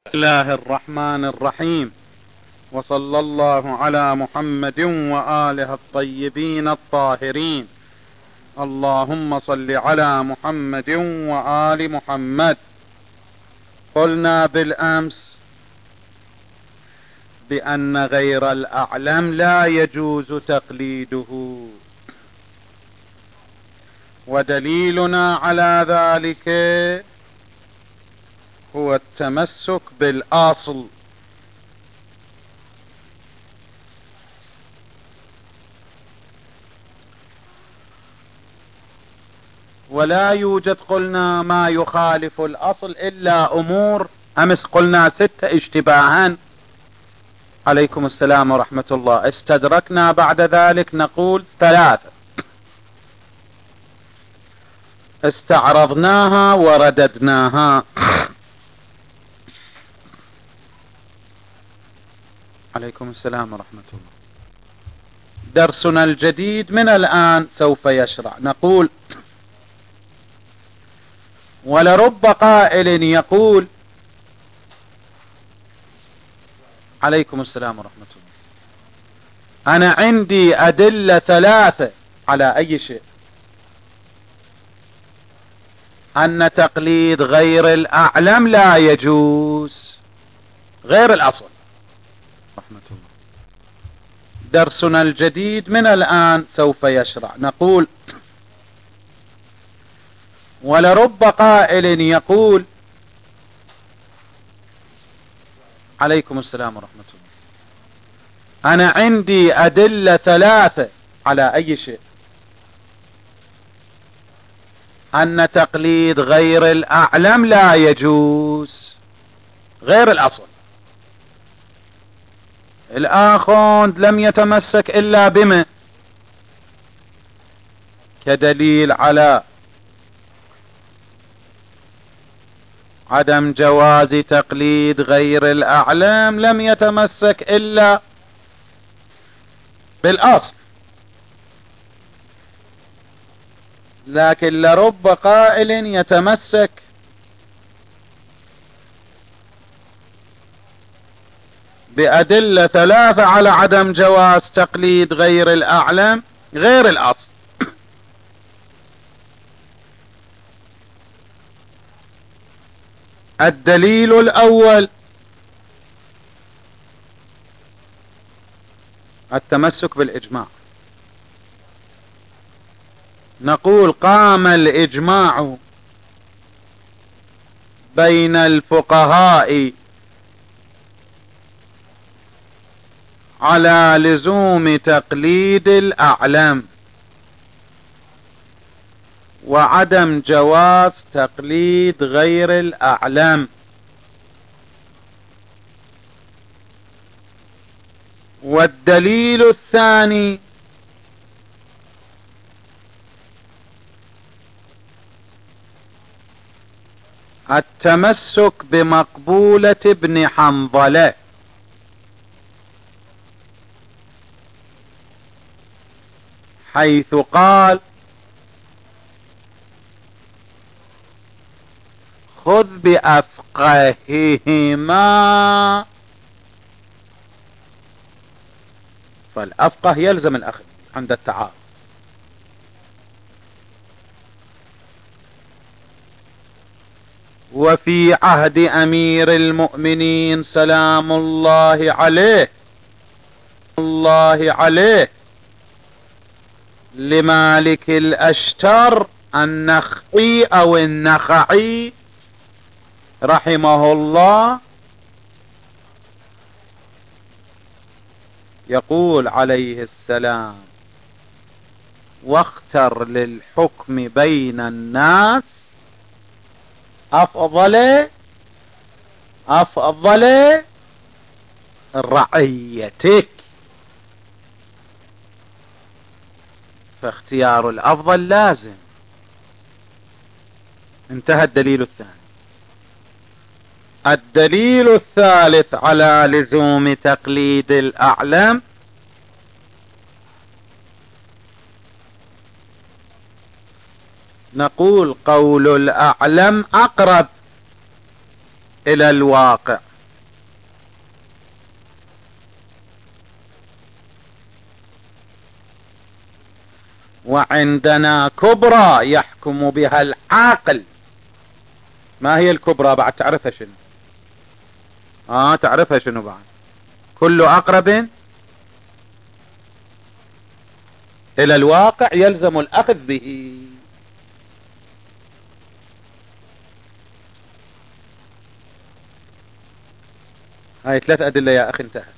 الله الرحمن الرحيم، وصلى الله على محمد وآله الطيبين الطاهرين. اللهم صل على محمد وآل محمد. قلنا بالأمس بأن غير الأعلم لا يجوز تقليده، ودليلنا على ذلك هو التمسك بالأصل. ولا يوجد قلنا ما يخالف الأصل إلا أمور، أمس قلنا 6 اشتباها. عليكم السلام ورحمة الله. استدركنا بعد ذلك نقول 3 استعرضناها ورددناها. عليكم السلام ورحمة الله. درسنا الجديد من الآن سوف يشرع. نقول: ولرب قائل يقول. عليكم السلام ورحمة الله. أنا عندي أدلة 3 على أي شيء؟ أن تقليد غير الأعلم لا يجوز، غير الأصل. رحمة الله. درسنا الجديد من الآن سوف يشرع. نقول: ولرب قائل يقول. عليكم السلام ورحمة الله. أنا عندي أدلة 3 على أي شيء؟ أن تقليد غير الأعلم لا يجوز، غير الأصل. الآخوند لم يتمسك إلا بما كدليل على عدم جواز تقليد غير الأعلام، لم يتمسك إلا بالأصل. لكن لرب قائل يتمسك بأدلة 3 على عدم جواز تقليد غير الأعلام، غير الأصل. الدليل الأول التمسك بالإجماع. نقول: قام الإجماع بين الفقهاء على لزوم تقليد الأعلم وعدم جواز تقليد غير الأعلم. والدليل الثاني التمسك بمقبولة ابن حنظلة، حيث قال: خذ بأفقههما. فالأفقه يلزم الأخذ عند التعارض. وفي عهد أمير المؤمنين سلام الله عليه لمالك الأشتر النخعي أو النخعي رحمه الله، يقول عليه السلام: واختر للحكم بين الناس أفضل رعيتك. فاختيار الأفضل لازم. انتهى الدليل الثاني. الدليل الثالث على لزوم تقليد الأعلم نقول: قول الأعلم أقرب إلى الواقع. وعندنا كبرى يحكم بها العاقل. ما هي الكبرى بعد؟ تعرفها شنو؟ تعرفها شنو بعد؟ كل أقرب إلى الواقع يلزم الأخذ به. هاي 3 أدلة يا أخي، انتهت.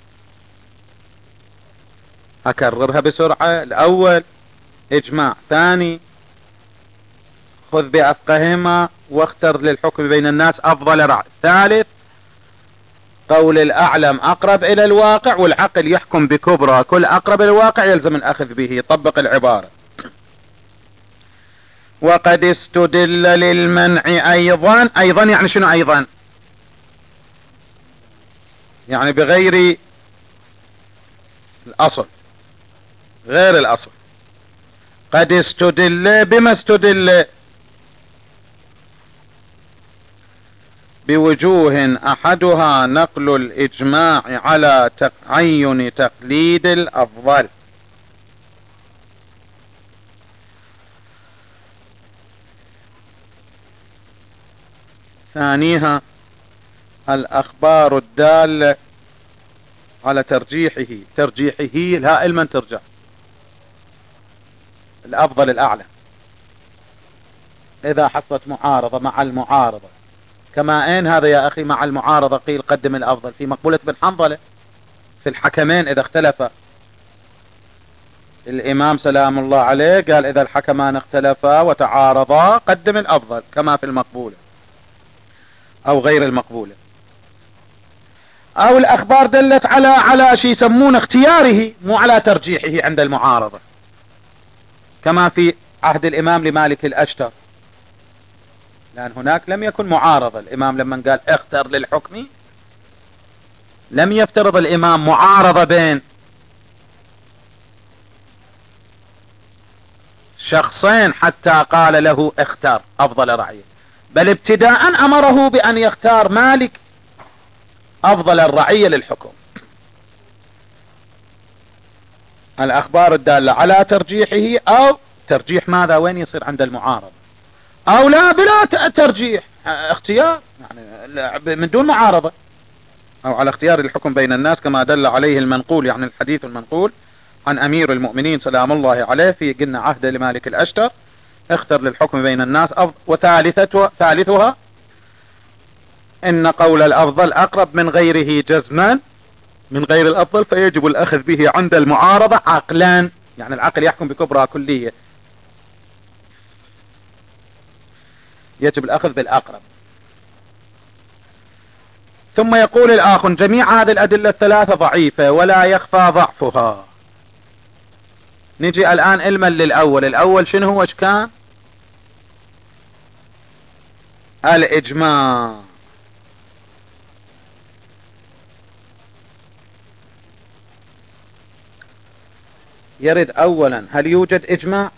أكررها بسرعة. الأول إجماع، ثاني خذ بأفقههما واختر للحكم بين الناس أفضل رأي، ثالث قول الأعلم أقرب إلى الواقع والعقل يحكم بكبرى كل أقرب إلى الواقع يلزم الأخذ به. طبق العبارة. وقد استدل للمنع أيضا. أيضا يعني شنو أيضا؟ يعني بغير الأصل، غير الأصل. قد استدل بما استدل؟ بوجوه أحدها نقل الإجماع على تعين تقليد الأفضل. ثانيها الأخبار الدالة على ترجيحه. ترجيحه الهاء من ترجع؟ الأفضل الأعلى. إذا حصلت معارضة مع المعارضة، كما أين هذا يا أخي؟ مع المعارضة قيل قدم الأفضل في مقبولة بن حنظلة في الحكمين إذا اختلفا. الإمام سلام الله عليه قال إذا الحكمان اختلفا وتعارضا قدم الأفضل، كما في المقبولة أو غير المقبولة. أو الأخبار دلت على شيء يسمون اختياره مو على ترجيحه عند المعارضة، كما في عهد الإمام لمالك الأشتر، لأن هناك لم يكن معارضة. الإمام لما قال اختر للحكم لم يفترض الإمام معارضة بين شخصين حتى قال له اختار أفضل رأيه، بل ابتداء أمره بأن يختار مالك أفضل الرعية للحكم. الأخبار الدالة على ترجيحه، أو ترجيح ماذا؟ وين يصير عند المعارضة؟ أو لا بلا ترجيح، اختيار يعني من دون معارضة، أو على اختيار الحكم بين الناس كما دل عليه المنقول، يعني الحديث المنقول عن أمير المؤمنين سلام الله عليه في قلنا عهد لمالك الأشتر اختر للحكم بين الناس ثالثها إن قول الأفضل أقرب من غيره جزما من غير الأفضل، فيجب الأخذ به عند المعارضة عقلا، يعني العقل يحكم بكبرى كلية، يجب الأخذ بالأقرب. ثم يقول الآخر جميع هذه الأدلة الثلاثة ضعيفة ولا يخفى ضعفها. نجي الآن علما للأول. الأول شنو هو؟ ايش كان؟ الإجماع. يرد أولا هل يوجد إجماع؟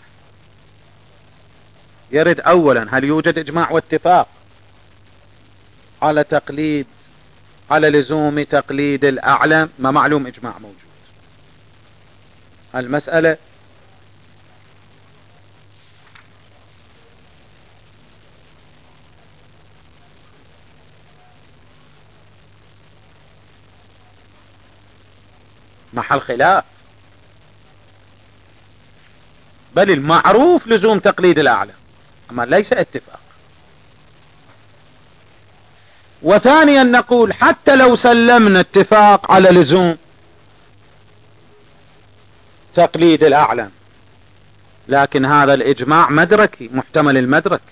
يرد أولا هل يوجد إجماع واتفاق على تقليد، على لزوم تقليد الأعلم؟ ما معلوم إجماع موجود. المسألة محل خلاف، بل المعروف لزوم تقليد الأعلم، أما ليس اتفاق. وثانيا نقول حتى لو سلمنا اتفاق على لزوم تقليد الأعلم، لكن هذا الإجماع مدركي محتمل المدرك،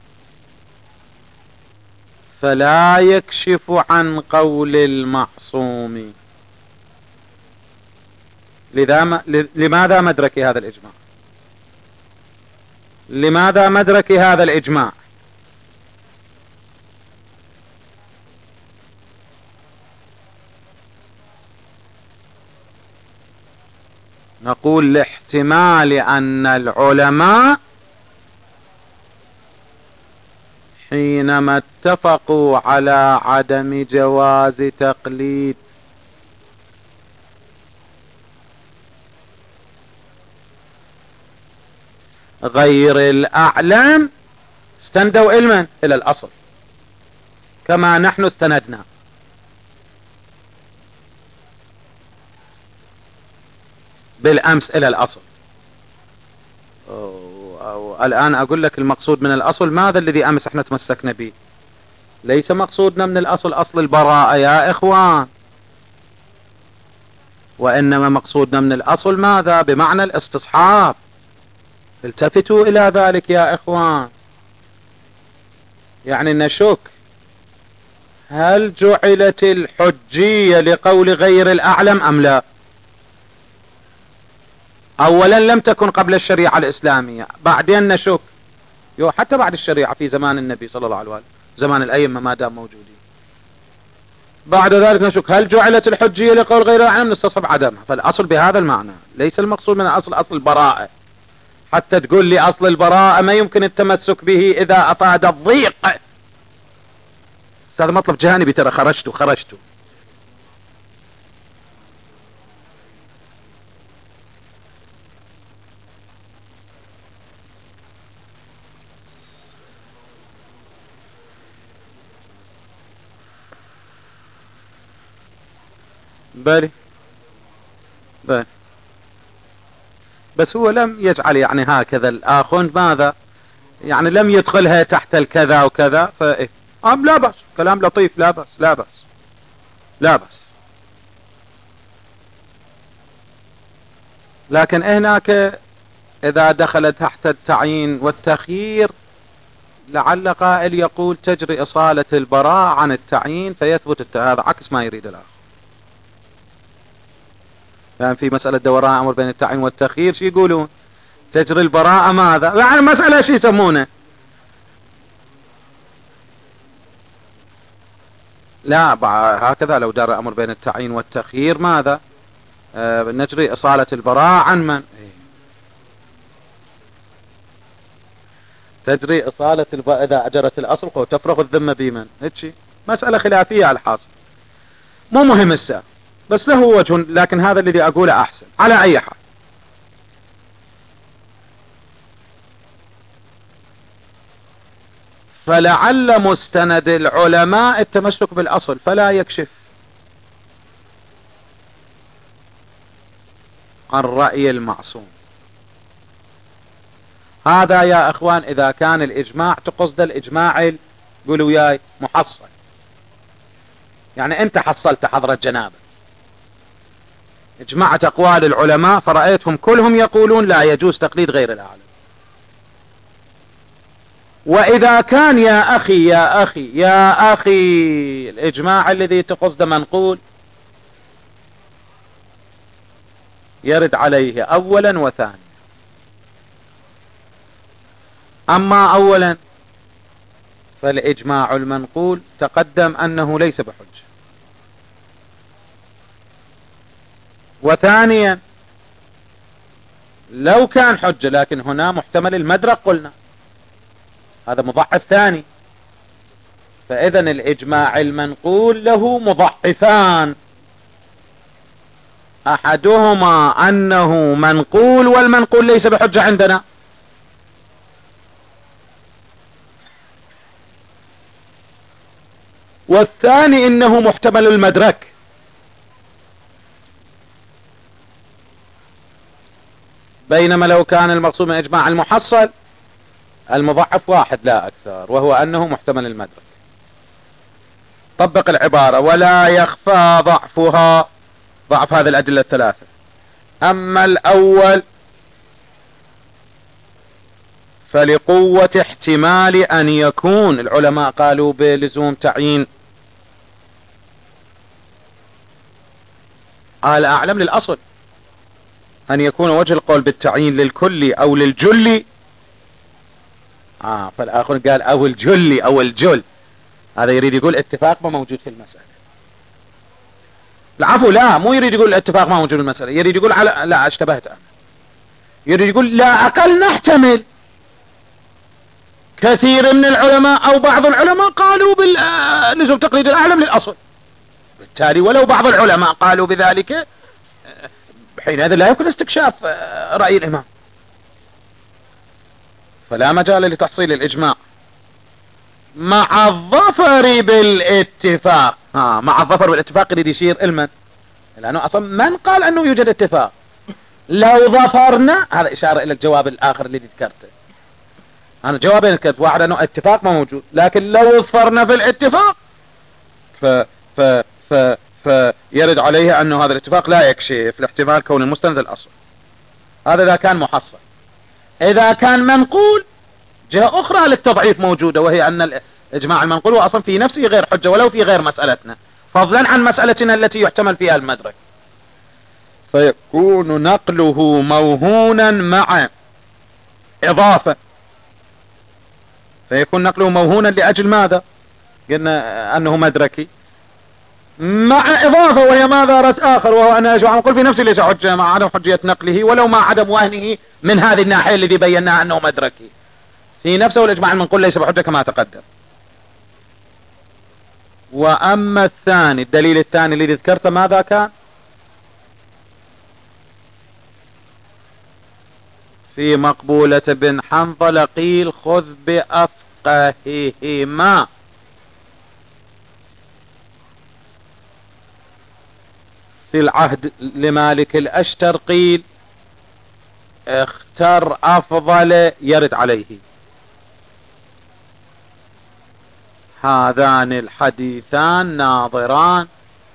فلا يكشف عن قول المعصوم. لماذا مدركي هذا الإجماع؟ لماذا مدركي هذا الإجماع؟ نقول لاحتمال أن العلماء حينما اتفقوا على عدم جواز تقليد غير الأعلم استندوا علما إلى الأصل كما نحن استندنا. بالأمس إلى الأصل. الآن أقول لك المقصود من الأصل ماذا الذي أمس احنا تمسكنا به. ليس مقصودنا من الأصل أصل البراءة يا إخوان، وإنما مقصودنا من الأصل ماذا؟ بمعنى الاستصحاب. التفتوا إلى ذلك يا إخوان. يعني نشك هل جعلت الحجية لقول غير الأعلم أم لا؟ أولا لم تكن قبل الشريعة الإسلامية، بعدين نشك حتى بعد الشريعة في زمان النبي صلى الله عليه وسلم، زمان الأئمة ما دام موجودين. بعد ذلك نشك هل جعلت الحجية لقول غير الأعلم، نستصحب عدمها. فالأصل بهذا المعنى، ليس المقصود من الأصل أصل البراءة. حتى تقول لي أصل البراءة ما يمكن التمسك به إذا أفاد الضيق. هذا مطلب جانبي، ترى خرجتوا. بلي بس هو لم يجعل يعني هكذا الآخوند ماذا يعني لم يدخلها تحت الكذا وكذا. فإيه لا بأس، كلام لطيف، لا بأس. لكن هناك إذا دخل تحت التعيين والتخيير لعل قائل يقول تجري إصالة البراء عن التعيين فيثبت هذا عكس ما يريد الآخر. يعني في مسألة دوران أمر بين التعيين والتخيير شو يقولون؟ تجري البراءة ماذا؟ يعني مسألة شو يسمونه؟ لا هكذا لو دار أمر بين التعيين والتخيير ماذا؟ نجري إصالة البراءة عن من؟ تجري إصالة البراءة إذا أجرت الأصل وتفرغ الذمة بمن؟ هيك مسألة خلافية على الحاصل، مو مهم السؤال، بس له وجه، لكن هذا الذي أقوله أحسن على أي حال. فلعل مستند العلماء التمسك بالأصل فلا يكشف عن رأي المعصوم. هذا يا أخوان إذا كان الإجماع تقصد الإجماع قولوا وياي محصل، يعني أنت حصلت حضرة جنابك، اجمعت أقوال العلماء فرأيتهم كلهم يقولون لا يجوز تقليد غير الأعلم. وإذا كان يا أخي الإجماع الذي تقصد منقول يرد عليه أولا وثانيا. أما أولا فالإجماع المنقول تقدم أنه ليس بحجة، وثانيا لو كان حجة لكن هنا محتمل المدرك قلنا هذا مضعف ثاني. فإذا الإجماع المنقول له مضعفان، أحدهما أنه منقول والمنقول ليس بحجة عندنا، والثاني إنه محتمل المدرك. بينما لو كان المقصود من إجماع المحصل المضعف واحد لا أكثر، وهو أنه محتمل المدرك. طبق العبارة ولا يخفى ضعف هذه الأدلة الثلاثة. أما الأول فلقوة احتمال أن يكون، العلماء قالوا بلزوم تعيين الأعلم للأصل، أن يكون وجه القول بالتعيين للكل أو للجل. فالآخر قال أو الجل أو الجل، هذا يريد يقول اتفاق ما موجود في المسألة. العفو، لا مو يريد يقول الاتفاق ما موجود في المسألة، يريد يقول لا اشتبهت أنا، يريد يقول لا أقل نحتمل كثير من العلماء أو بعض العلماء قالوا بلزوم تقليد الأعلم للأصل، بالتالي ولو بعض العلماء قالوا بذلك حينئذ لا يمكن استكشاف رأي الإمام. فلا مجال لتحصيل الإجماع مع الظفر بالاتفاق. مع الظفر بالاتفاق يريد يشير المن، لأنه أصلا من قال أنه يوجد اتفاق؟ لو ظفرنا، هذا إشارة إلى الجواب الآخر اللي ذكرته. أنا جوابين ذكرت، واحد أنه اتفاق ما موجود، لكن لو ظفرنا في الاتفاق فيرد عليه أنه هذا الاتفاق لا يكشف لاحتمال كون المستند الأصل. هذا إذا كان محصل. إذا كان منقول، جهة أخرى للتضعيف موجودة، وهي أن الإجماع المنقول هو أصلا في نفسه غير حجة ولو في غير مسألتنا، فضلا عن مسألتنا التي يحتمل فيها المدرك، فيكون نقله موهونا مع إضافة. فيكون نقله موهونا لأجل ماذا؟ قلنا أنه مدركي مع إضافة، وهي ماذا؟ رد آخر، وهو أن الإجماع المنقول في نفسه ليس حجة مع عدم حجية نقله، ولو مع عدم وهنه من هذه الناحية الذي بيناها أنه مدركي في نفسه، والإجماع المنقول ليس بحجة كما تقدم. وأما الثاني، الدليل الثاني الذي ذكرته ماذا كان؟ في مقبولة بن حنظلة قيل خذ بأفقههما. في العهد لمالك الأشتر قيل اختر أفضل يرد عليه. هذان الحديثان ناظران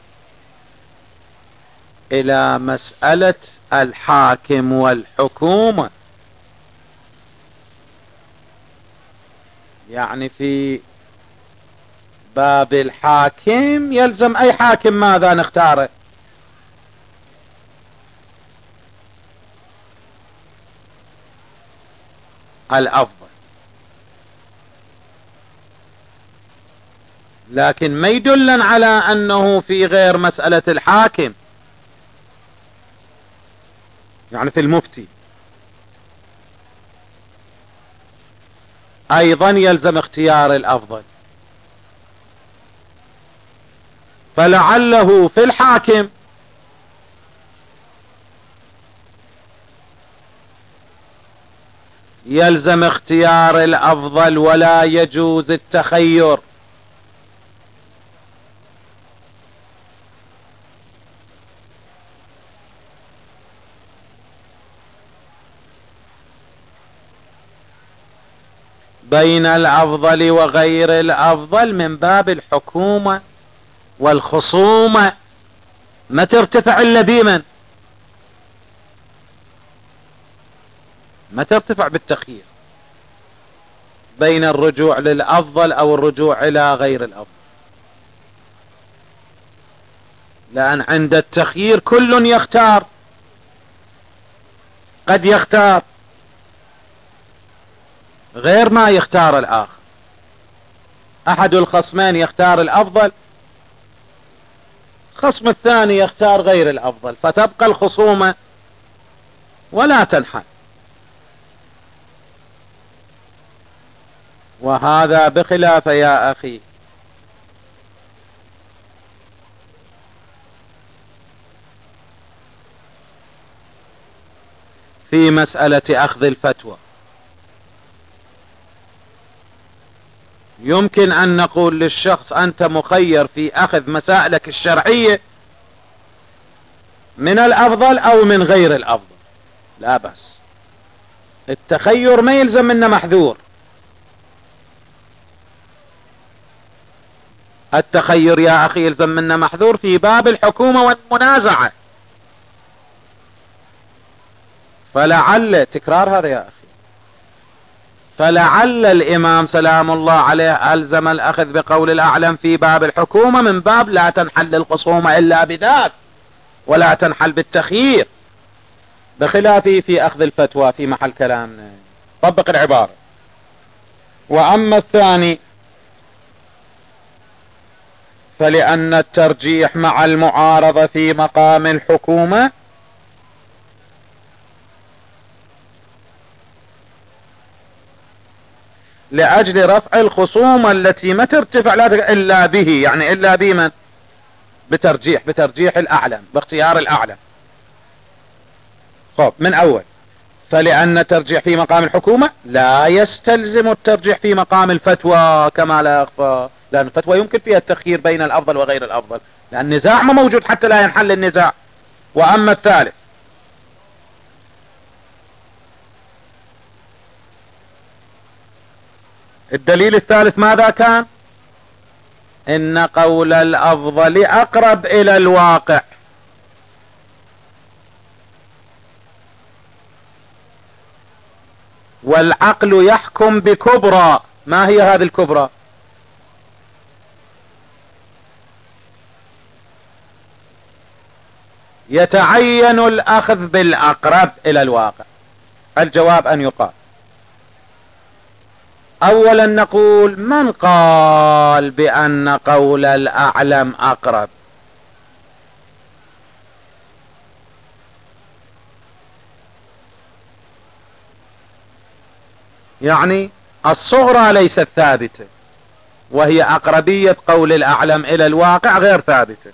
إلى مسألة الحاكم والحكومة، يعني في باب الحاكم يلزم أي حاكم ماذا نختاره؟ الأفضل. لكن ما يدلن على أنه في غير مسألة الحاكم، يعني في المفتي أيضا يلزم اختيار الأفضل. فلعله في الحاكم يلزم اختيار الأفضل ولا يجوز التخير. بين الأفضل وغير الأفضل من باب الحكومة والخصومة، ما ترتفع إلا بمن؟ ما ترتفع بالتخيير بين الرجوع للأفضل أو الرجوع إلى غير الأفضل، لأن عند التخيير كل يختار، قد يختار غير ما يختار الآخر. أحد الخصمين يختار الأفضل، خصم الثاني يختار غير الأفضل، فتبقى الخصومة ولا تنحل. وهذا بخلاف يا أخي في مسألة أخذ الفتوى. يمكن أن نقول للشخص أنت مخير في أخذ مسائلك الشرعية من الأفضل أو من غير الأفضل، لا بأس. التخير ما يلزم منه محذور. التخير يا أخي يلزم منه محذور في باب الحكومة والمنازعة. فلعل تكرار هذا يا أخي، فلعل الإمام سلام الله عليه ألزم الأخذ بقول الأعلم في باب الحكومة من باب لا تنحل الخصومة إلا بذاك ولا تنحل بالتخيير، بخلافه في أخذ الفتوى في محل كلامنا. طبق العبارة. وأما الثاني فلأن الترجيح مع المعارضة في مقام الحكومة لأجل رفع الخصومة التي ما ترتفع إلا به، يعني إلا بمن؟ بترجيح الأعلم، باختيار الأعلم. خب من أول فلأن الترجيح في مقام الحكومة لا يستلزم الترجيح في مقام الفتوى كما لا يخفى، لأن الفتوى يمكن فيها التخيير بين الأفضل وغير الأفضل، لأن النزاع ما موجود حتى لا ينحل النزاع. وأما الثالث الدليل الثالث ماذا كان؟ إن قول الأفضل أقرب إلى الواقع. والعقل يحكم بكبرى. ما هي هذه الكبرى؟ يتعين الأخذ بالأقرب إلى الواقع. الجواب أن يقال أولا نقول من قال بأن قول الأعلم أقرب؟ يعني الصغرى ليست ثابتة، وهي أقربية قول الأعلم إلى الواقع غير ثابتة.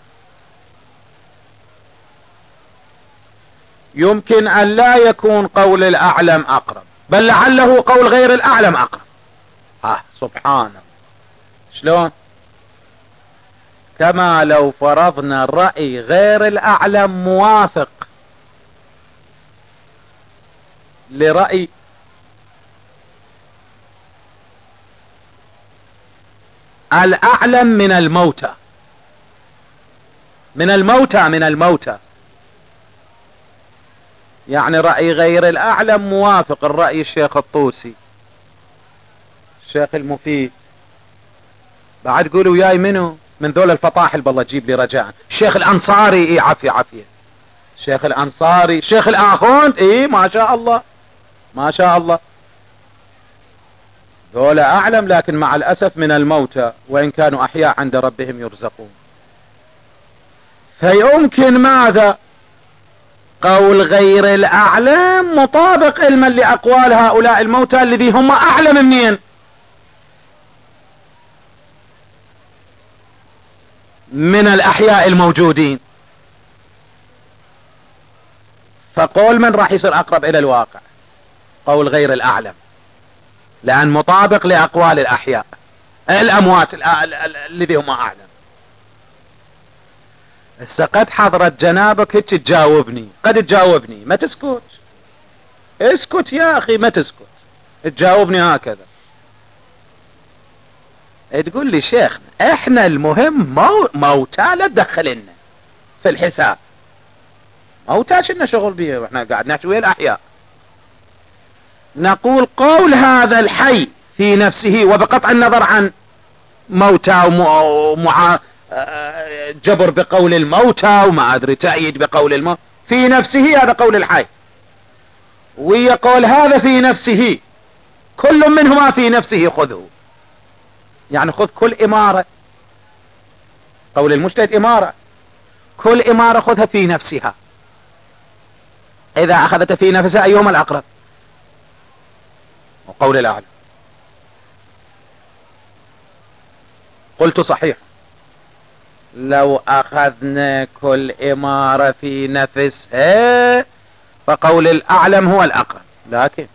يمكن أن لا يكون قول الأعلم أقرب، بل لعله قول غير الأعلم أقرب. سبحان الله. شلون؟ كما لو فرضنا الرأي غير الأعلم موافق لرأي الأعلم من الموتى، من الموتى، يعني رأي غير الأعلم موافق الرأي الشيخ الطوسي، الشيخ المفيد، بعد قولوا وياي منه من ذول الفطاحل، بالله جيب لي رجاء الشيخ الأنصاري، عافية الشيخ الأنصاري، الشيخ الآخوند، ما شاء الله ما شاء الله، ذولا أعلم لكن مع الأسف من الموتى، وإن كانوا أحياء عند ربهم يرزقون. فيمكن ماذا؟ قول غير الأعلم مطابق علما لأقوال هؤلاء الموتى الذي هم أعلم منين؟ من الأحياء الموجودين. فقول من راح يصير أقرب إلى الواقع؟ قول غير الأعلم، لأن مطابق لأقوال الأحياء الأموات الذي هم أعلم. قد حضرت جنابك هيك تجاوبني، قد تجاوبني، ما تسكت، اسكت يا أخي، ما تسكت، تجاوبني هكذا، تقول لي شيخنا احنا المهم موتى لا تدخلنا في الحساب، موتى شلنا شغل بيه واحنا قاعد نحكي ويا الأحياء. نقول قول هذا الحي في نفسه، وبقطع النظر عن موتى ومع جبر بقول الموتى وما أدري تأييد بقول الموتى، في نفسه هذا قول الحي، ويقول هذا في نفسه، كل منهما في نفسه خذه، يعني خذ كل إمارة، قول المجتهد إمارة، كل إمارة خذها في نفسها، إذا أخذت في نفسها أيهما الأقرب؟ وقول الأعلى. قلت صحيح، لو أخذنا كل إمارة في نفسها فقول الأعلم هو الأقرب، لكن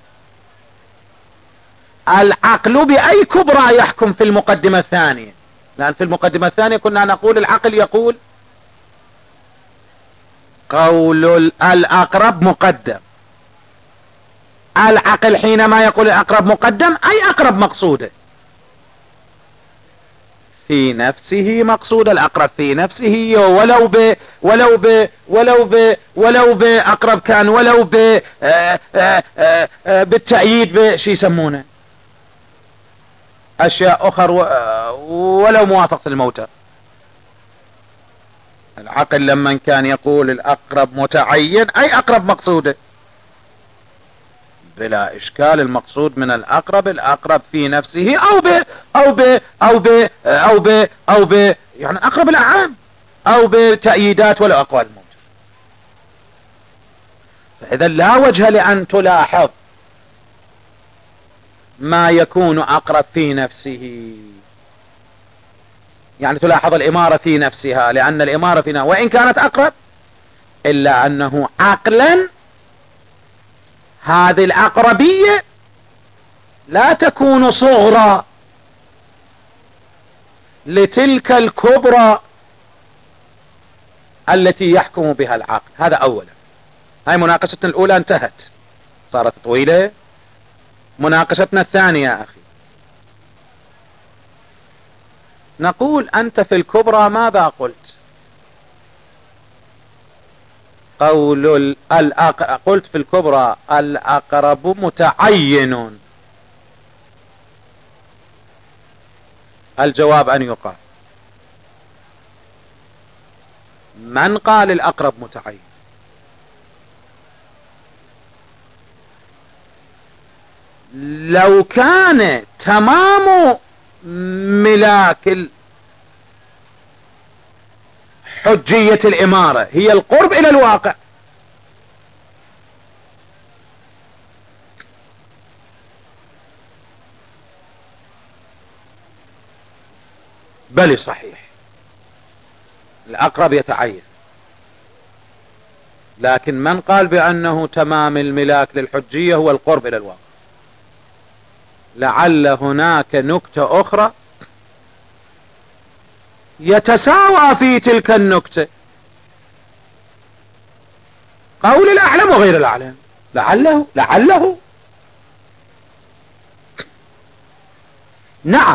العقل بأي كبرى يحكم في المقدمة الثانية؟ لأن في المقدمة الثانية كنا نقول العقل يقول قول الأقرب مقدم، العقل حينما يقول الأقرب مقدم أي أقرب مقصوده في نفسه، مقصود الأقرب في نفسه، ولو ب أقرب كان، ولو بالتأييد بشي يسمونه أشياء أخر، ولو موافقة الموتى. العقل لما كان يقول الأقرب متعين أي أقرب مقصوده بلا إشكال، المقصود من الأقرب في نفسه أو ب يعني أقرب الأعام، أو بتأييدات ولا أقوال الموت. فإذا لا وجه لأن تلاحظ ما يكون أقرب في نفسه، يعني تلاحظ الإمارة في نفسها، لأن الإمارة في نفسها وإن كانت أقرب إلا أنه عقلا هذه الأقربية لا تكون صغرى لتلك الكبرى التي يحكم بها العقل. هذا أولا. هاي مناقشتنا الأولى انتهت، صارت طويلة. مناقشتنا الثانية يا أخي، نقول أنت في الكبرى ماذا قلت؟ قلت في الكبرى الأقرب متعين. الجواب أن يقال من قال الأقرب متعين؟ لو كان تمام ملاك حجية الإمارة هي القرب إلى الواقع، بل صحيح الأقرب يتعين، لكن من قال بأنه تمام الملاك للحجية هو القرب إلى الواقع؟ لعل هناك نكتة أخرى يتساوى في تلك النكتة، قول الأعلم وغير الأعلم، لعله نعم.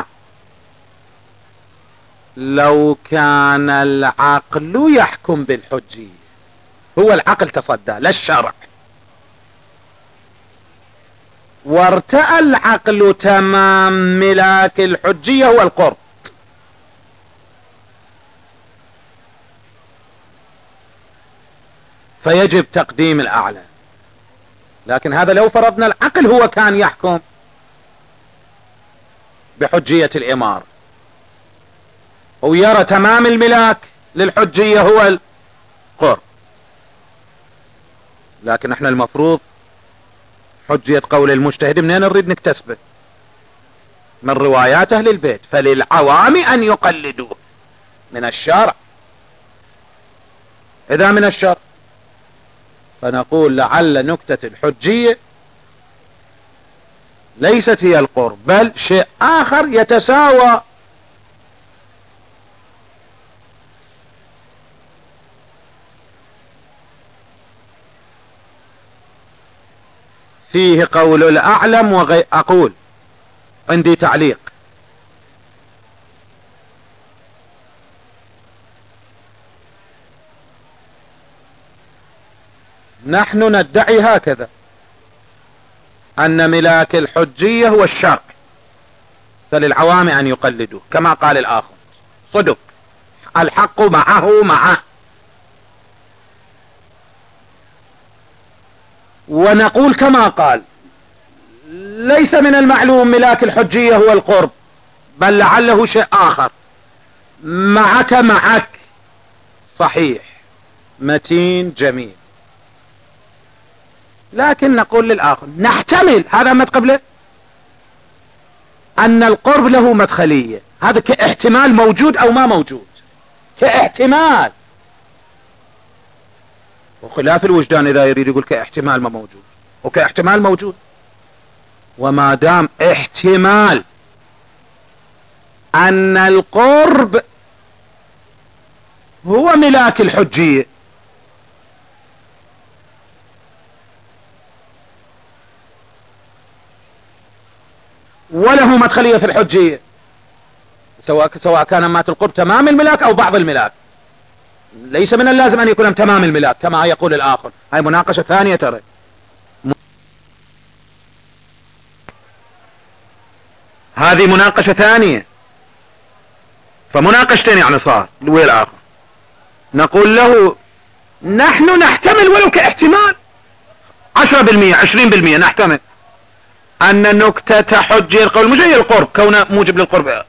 لو كان العقل يحكم بالحجية، هو العقل تصدى لا الشرع، وارتأى العقل تمام ملاك الحجية هو القرب، فيجب تقديم الأعلى. لكن هذا لو فرضنا العقل هو كان يحكم بحجية الإمارة ويرى تمام الملاك للحجية هو القرب، لكن احنا المفروض حجية قول المجتهد منين نريد نكتسبه؟ من روايات أهل البيت، فللعوام أن يقلدوه من الشرع. إذا من الشرع فنقول لعل نكتة الحجية ليست هي القرب بل شيء آخر يتساوى. فيه قول الأعلم أقول عندي تعليق. نحن ندعي هكذا أن ملاك الحجية هو الشرع، فللعوام أن يقلدوه كما قال الآخر، صدق الحق معه. ونقول كما قال ليس من المعلوم ملاك الحجية هو القرب بل لعله شيء آخر. معك صحيح متين جميل، لكن نقول للآخر نحتمل هذا ما قبله أن القرب له مدخلية، هذا كاحتمال موجود أو ما موجود، كاحتمال، وخلاف الوجدان إذا يريد يقول كاحتمال ما موجود وكاحتمال موجود. وما دام احتمال أن القرب هو ملاك الحجية وله مدخلية في الحجية، سواء كان مات القرب تمام الملاك أو بعض الملاك، ليس من اللازم أن يكون تمام الملاك كما يقول الآخر. هاي مناقشة ثانية، ترى هذه مناقشة ثانية، فمناقشتين يعني صار ويا الآخر. نقول له نحن نحتمل ولو كاحتمال 10% 20% نحتمل أن نكتة حجية القول مش هي القرب كونه موجب للقرب،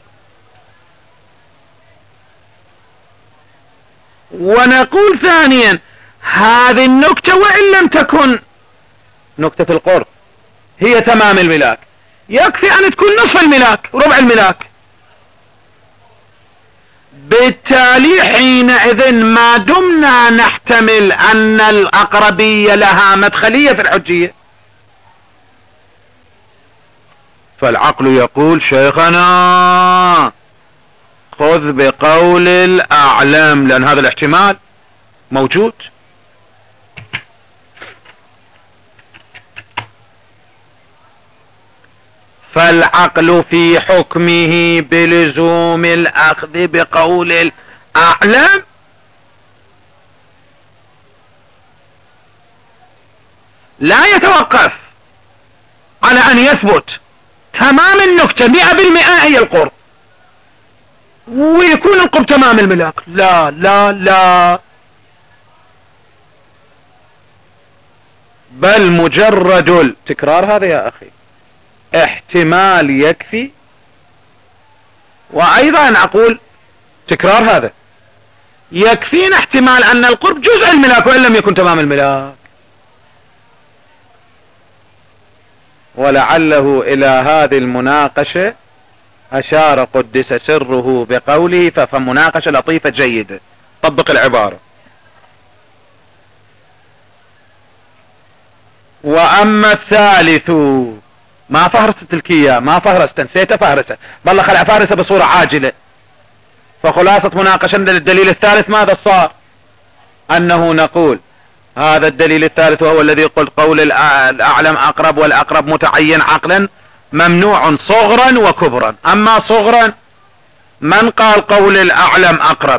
ونقول ثانيا هذه النكتة وإن لم تكن نكتة القرب هي تمام الملاك، يكفي أن تكون نصف الملاك ربع الملاك. بالتالي حينئذ ما دمنا نحتمل أن الأقربية لها مدخلية في الحجية فالعقل يقول شيخنا خذ بقول الأعلم، لأن هذا الاحتمال موجود. فالعقل في حكمه بلزوم الأخذ بقول الأعلم لا يتوقف على أن يثبت تمام النكتة 100% هي القرب ويكون القرب تمام الملاك. لا لا لا، بل مجرد التكرار هذا يا أخي احتمال يكفي. وأيضا أقول تكرار هذا يكفينا احتمال أن القرب جزء الملاك وإن لم يكن تمام الملاك. ولعله إلى هذه المناقشة أشار قدس سره بقوله فمناقشة لطيفة جيدة. طبق العبارة. وأما الثالث، ما فهرست الكية، ما فهرست، نسيت فهرسة، بالله خلع فهرسة بصورة عاجلة. فخلاصة مناقشة للدليل الثالث ماذا صار؟ أنه نقول هذا الدليل الثالث وهو الذي قلت قول الأعلم أقرب، والأقرب متعين عقلا ممنوع صغرا وكبرا. أما صغرا من قال قول الأعلم أقرب؟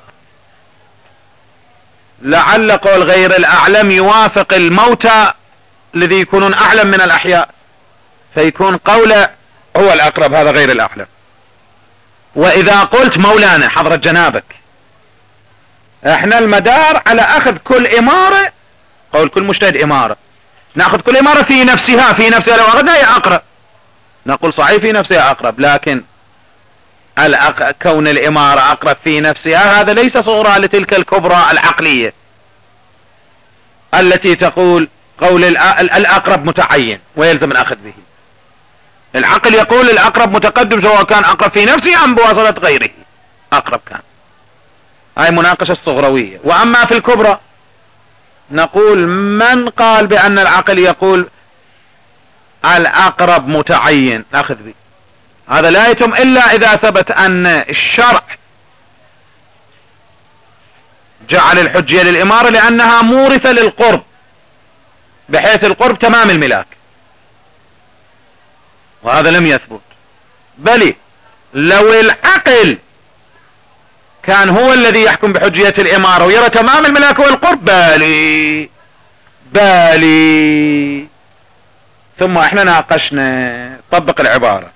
لعل قول غير الأعلم يوافق الموتى الذي يكونون أعلم من الأحياء، فيكون قوله هو الأقرب، هذا غير الأعلم. وإذا قلت مولانا حضرة جنابك احنا المدار على أخذ كل إمارة، قول كل مجتهد إمارة، نأخذ كل إمارة في نفسها لو أخذنا هي أقرب، نقول صحيح في نفسها أقرب، لكن كون الإمارة أقرب في نفسها هذا ليس صغرى لتلك الكبرى العقلية التي تقول قول الأقرب متعين ويلزم الأخذ به. العقل يقول الأقرب متقدم سواء كان أقرب في نفسه أم بواسطة غيره أقرب كان. هاي مناقشة الصغروية. وأما في الكبرى نقول من قال بأن العقل يقول الأقرب متعين أخذ به، هذا لا يتم إلا إذا ثبت أن الشرع جعل الحجية للإمارة لأنها مورثة للقرب، بحيث القرب تمام الملاك، وهذا لم يثبت. بل لو العقل كان هو الذي يحكم بحجية الإمارة ويرى تمام الملاك والقرب بالي. ثم احنا ناقشنا. طبق العبارة.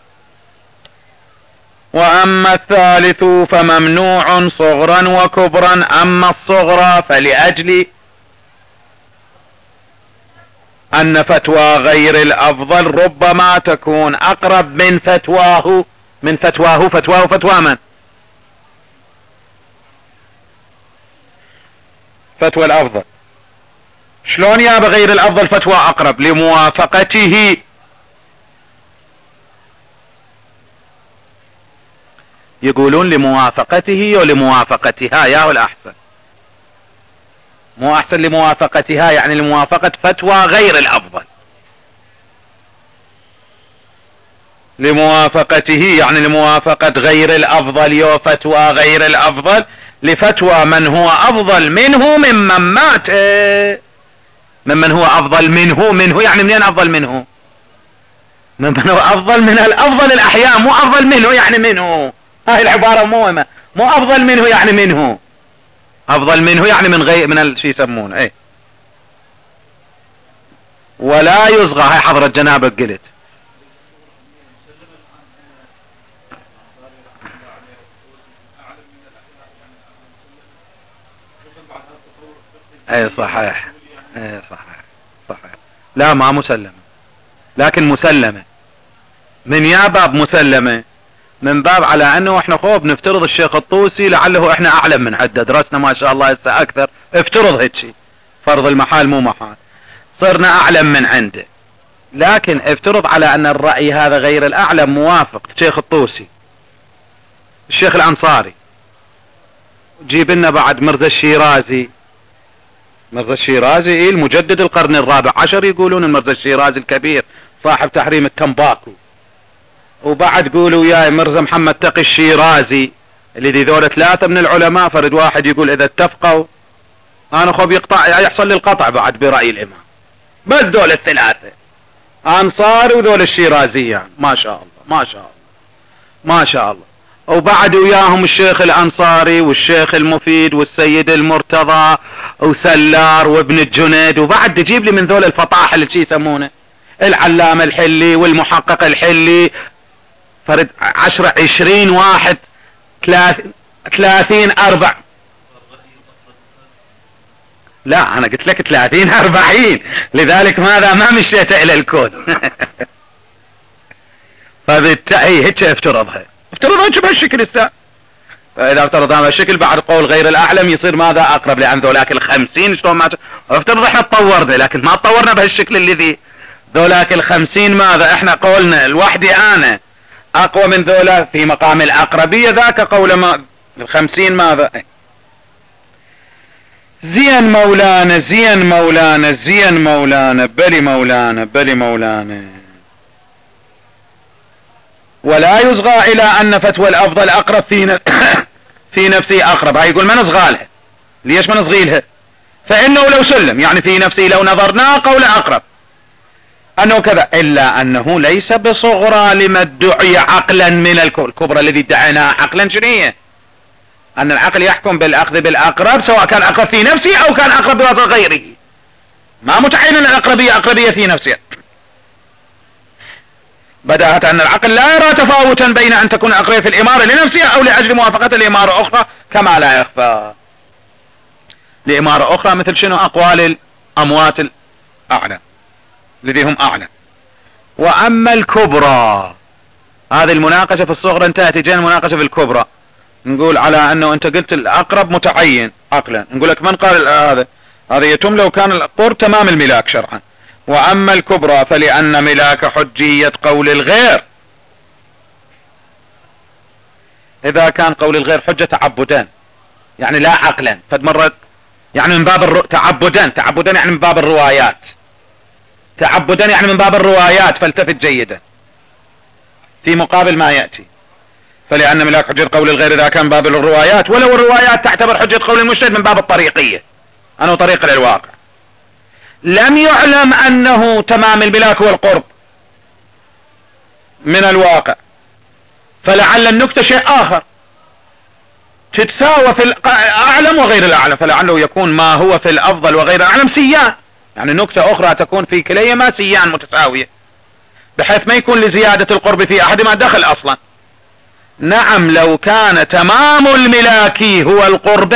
وأما الثالث فممنوع صغرا وكبرا. أما الصغرى فلأجل أن فتوى غير الأفضل ربما تكون أقرب من فتواه فتوى من؟ فتوى الأفضل. شلون يا بغير الأفضل فتوى أقرب؟ لموافقته. يقولون لموافقته ولموافقتها، يا هو الأحسن، مو أحسن لموافقتها يعني لموافقة فتوى غير الأفضل. لموافقته يعني لموافقة غير الأفضل، يو فتوى غير الأفضل لفتوى من هو أفضل منه ممن مات. ممن هو أفضل منه يعني منين أفضل منه؟ ممن هو أفضل من الأفضل الأحياء، مو أفضل منه يعني منه. هاي العبارة مهمة، مو أفضل منه يعني منه، أفضل منه يعني من غير من شو يسمونه ايه. ولا يصغى، هاي حضرة جنابك قلت. ايه صحيح، ايه صحيح. لا ما مسلمة، لكن مسلمة. من يا باب مسلمة؟ من باب على انه احنا خوف نفترض الشيخ الطوسي لعله احنا اعلم من عده، درسنا ما شاء الله هسه اكثر، افترض هيك شيء، فرض المحال مو محال، صرنا اعلم من عنده. لكن افترض على ان الرأي هذا غير الاعلم موافق الشيخ الطوسي، الشيخ الانصاري، جيب لنا بعد مرزا الشيرازي. مرزا الشيرازي ايه المجدد القرن الرابع عشر، يقولون المرزا الشيرازي الكبير صاحب تحريم التمباكو، وبعد قولوا يا مرزا محمد تقي الشيرازي اللي ذول ثلاثة من العلماء، فرد واحد يقول اذا اتفقوا انا خب يحصل لي القطع بعد برأي الامام. بس دول الثلاثة انصاري وذول الشيرازية، ما شاء الله ما شاء الله ما شاء الله. وبعد وياهم الشيخ الانصاري والشيخ المفيد والسيد المرتضى وسلار وابن الجنيد، وبعد تجيب لي من ذول الفطاحل اللي شي يسمونه العلامة الحلي والمحقق الحلي، فرد 10 20 واحد 30 4. لا انا قلت لك 30 40، لذلك ماذا ما مشيت الى الكون. فبالتالي هيك افترضها بهالشكل الساعة. فاذا افترضها بهالشكل بعد قول غير الاعلم يصير ماذا اقرب، لان ذولاك 50 شلون ما افترض احنا تطورنا، لكن ما تطورنا بهالشكل الذي ذولاك 50 ماذا احنا قولنا الوحدي انا اقوى من ذولا في مقام الاقربية، ذاك قول ما 50 ماذا. زين مولانا زين مولانا زين مولانا بلي مولانا بلي مولانا. ولا يصغى الى ان فتوى الافضل اقرب في نفسه اقرب. هاي يقول ما نصغى لها، ليش ما نصغي لها؟ فانه لو سلم يعني في نفسه لو نظرنا قول اقرب انه كذا، الا انه ليس بصغرى لما ادعي عقلا من الكبرى الذي ادعيناه عقلا شنية، ان العقل يحكم بالاخذ بالاقرب سواء كان اقرب في نفسه او كان اقرب بواسطة غيره، ما متعين الاقربية اقربية في نفسه. بداهة ان العقل لا يرى تفاوتا بين ان تكون اقربية في الامارة لنفسها او لاجل موافقة الامارة اخرى، كما لا يخفى لامارة اخرى مثل شنو اقوال الاموات الاعلى الذي هم اعلى. واما الكبرى هذه المناقشة في الصغرى انتهت، جينا المناقشة في الكبرى. نقول على انه انت قلت الاقرب متعين عقلا، نقول لك من قال هذا يتم لو كان القرب تمام الملاك شرعا. واما الكبرى فلان ملاك حجية قول الغير، اذا كان قول الغير حجة تعبدا يعني لا عقلا، فمرت يعني من باب تعبدا يعني من باب الروايات، تعبدا يعني من باب الروايات، فالتفت جيدا في مقابل ما يأتي. فلأن ملاك حجة قول الغير إذا كان باب الروايات، ولو الروايات تعتبر حجة قول المجتهد من باب الطريقية، أنه طريق للواقع. لم يعلم أنه تمام الملاك والقرب من الواقع، فلعل النكتة شيء آخر تتساوى في الأعلم وغير الأعلم، فلعله يكون ما هو في الأفضل وغير الأعلم سيان، يعني نكتة أخرى تكون في كليهما سيان متساوية، بحيث ما يكون لزيادة القرب في أحدهما دخل أصلا. نعم لو كان تمام الملاكي هو القرب،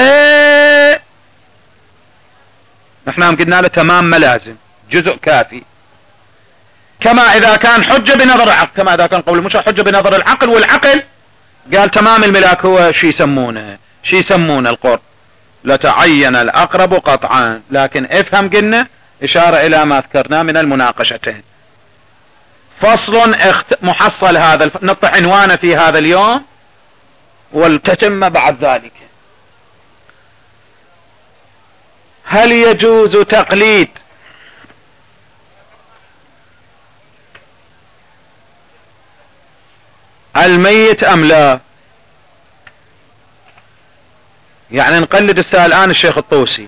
نحن قلنا له تمام ملازم جزء كافي، كما اذا كان حجة بنظر العقل، كما اذا كان قول المشرع حجة بنظر العقل، والعقل قال تمام الملاك هو شي يسمونه القرب، لتعين الاقرب قطعا. لكن افهم قلنا اشارة الى ما ذكرنا من المناقشتين. فصل محصل هذا نقطة عنوانه في هذا اليوم والتتم بعد ذلك. هل يجوز تقليد الميت ام لا؟ يعني نقلد الان الشيخ الطوسي،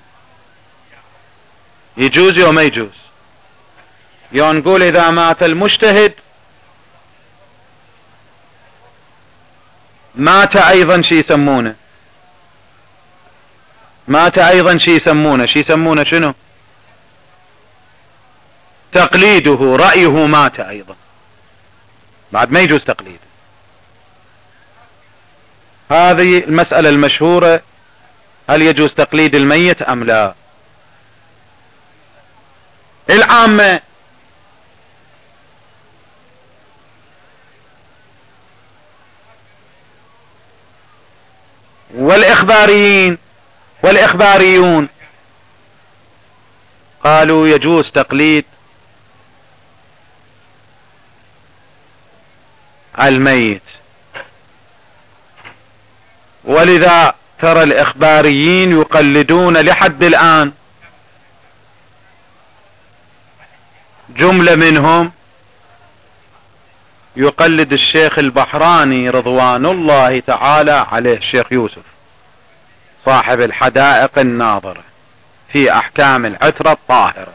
يجوز وما يجوز؟ نقول اذا مات المجتهد مات ايضا شي يسمونه، شي يسمونه شنو؟ تقليده، رأيه مات ايضا، بعد ما يجوز تقليده. هذه المسألة المشهورة، هل يجوز تقليد الميت ام لا؟ العامة والإخباريون قالوا يجوز تقليد الميت، ولذا ترى الإخباريين يقلدون لحد الآن، جملة منهم يقلد الشيخ البحراني رضوان الله تعالى عليه، الشيخ يوسف صاحب الحدائق الناظرة في أحكام العترة الطاهرة.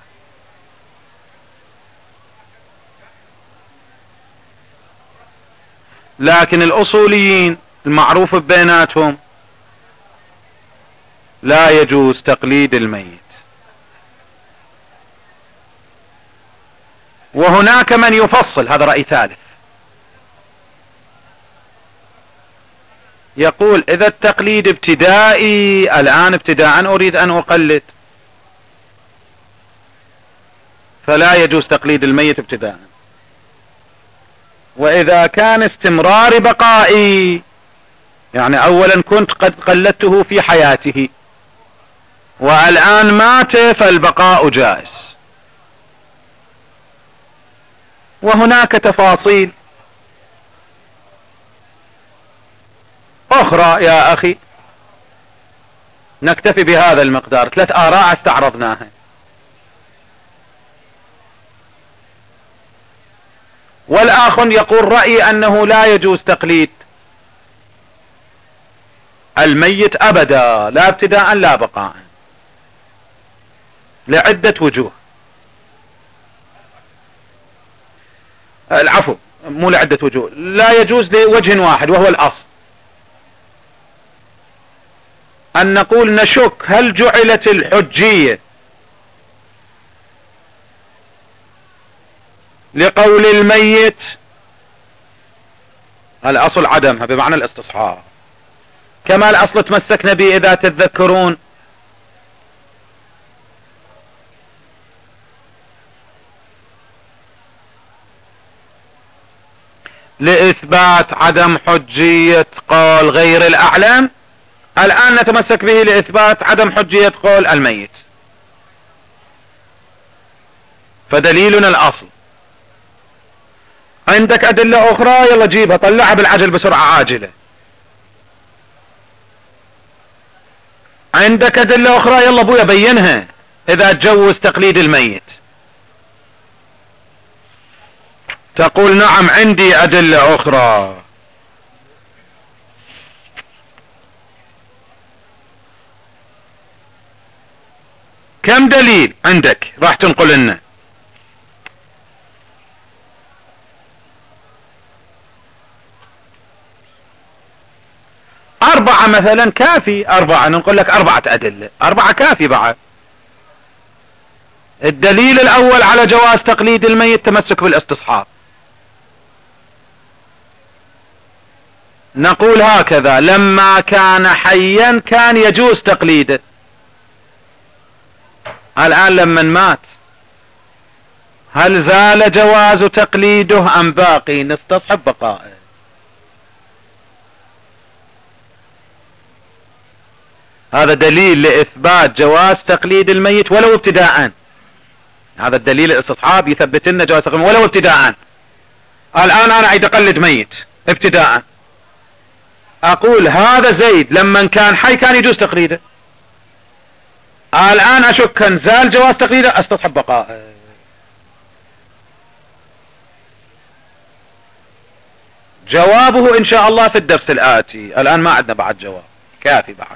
لكن الأصوليين المعروف بيناتهم لا يجوز تقليد الميت. وهناك من يفصل، هذا رأي ثالث، يقول إذا التقليد ابتدائي، الآن ابتداء أريد أن أقلد، فلا يجوز تقليد الميت ابتداء. وإذا كان استمرار بقائي، يعني أولا كنت قد قلدته في حياته والآن مات، فالبقاء جائز. وهناك تفاصيل أخرى يا أخي، نكتفي بهذا المقدار، 3 آراء استعرضناها. والآخر يقول رأي أنه لا يجوز تقليد الميت أبدا، لا ابتداء لا بقاء، لعدة وجوه. العفو، مو لعدة وجوه، لا يجوز لوجه واحد وهو الأصل، أن نقول نشك هل جعلت الحجية لقول الميت، الأصل عدمها بمعنى الاستصحاب، كما الأصل تمسكنا به إذا تتذكرون لإثبات عدم حجية قول غير الأعلم، الآن نتمسك به لإثبات عدم حجية قول الميت. فدليلنا الأصل. عندك أدلة أخرى يلا جيبها، طلعها بالعجل بسرعة عاجلة. عندك أدلة أخرى يلا ابويا بينها إذا تجوز تقليد الميت. تقول نعم عندي أدلة أخرى. كم دليل عندك راح تنقل لنا؟ أربعة مثلا كافي، أربعة نقول لك 4 أدلة، 4 كافي بعد. الدليل الأول على جواز تقليد الميت تمسك بالاستصحاب. نقول هكذا: لما كان حيا كان يجوز تقليده، الآن لما مات هل زال جواز تقليده أم باقي؟ نستصحب بقائه. هذا دليل لإثبات جواز تقليد الميت ولو ابتداء. هذا الدليل الاستصحاب يثبت لنا جواز تقليد ولو ابتداء. الآن أنا عيد أقلد ميت ابتداء، أقول هذا زيد لما كان حي كان يجوز تقليده، الآن أشك أن زال جواز تقليده استصحب بقائه. جوابه إن شاء الله في الدرس الآتي، الآن ما عندنا بعد جواب، كافي بعد.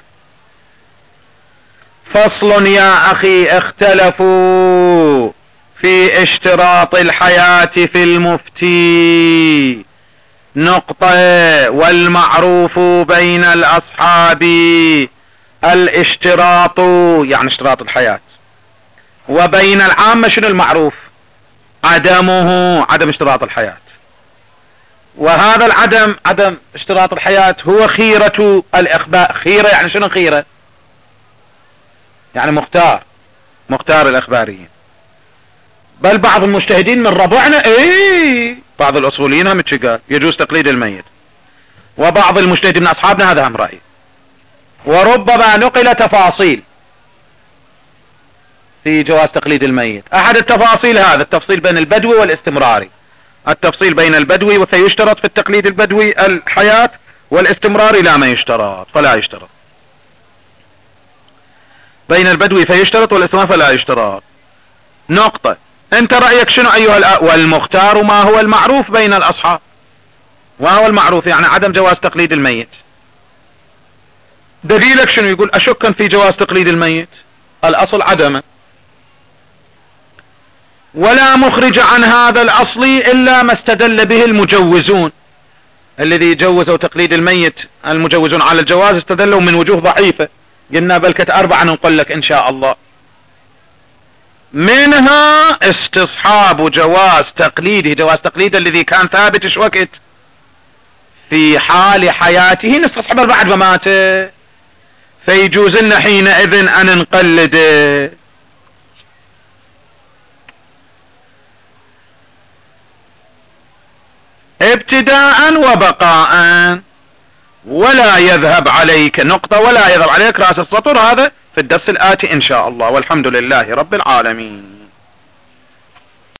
فصل يا أخي: اختلفوا في اشتراط الحياة في المفتي نقطة. والمعروف بين الأصحاب الاشتراط، يعني اشتراط الحياة، وبين العامة شنو المعروف؟ عدمه، عدم اشتراط الحياة. وهذا العدم، عدم اشتراط الحياة، هو خيرة الإخبار. خيرة يعني شنو خيرة؟ يعني مختار الإخباريين. بل بعض المجتهدين من ربعنا بعض الأصوليين هم قال يجوز تقليد الميت، وبعض المجتهدين من أصحابنا هذا هم رأي. وربما نقل تفاصيل في جواز تقليد الميت. أحد التفاصيل هذا التفصيل بين البدوي والاستمراري. التفصيل بين البدوي وسيشترط في التقليد البدوي الحياة، والاستمراري لا ما يشترط، فلا يشترط. بين البدوي فيشترط والاستمرار فلا يشترط. نقطة. انت رأيك شنو ايها والمختار ما هو المعروف بين الاصحاب. وهو المعروف يعني عدم جواز تقليد الميت. دليلك شنو؟ يقول أشك في جواز تقليد الميت، الأصل عدمه، ولا مخرج عن هذا الأصل إلا ما استدل به المجوزون. الذي جوزوا تقليد الميت المجوزون على الجواز استدلوا من وجوه ضعيفة، قلنا بل 4 نقول لك إن شاء الله. منها استصحاب جواز تقليده، جواز تقليد الذي كان ثابت ايش وقت؟ في حال حياته، نستصحبه بعد ما مات، فيجوز لنا حينئذ أن نقلده. ابتداء وبقاء، ولا يذهب عليك نقطة ولا يذهب عليك رأس السطر، هذا في الدرس الآتي إن شاء الله، والحمد لله رب العالمين.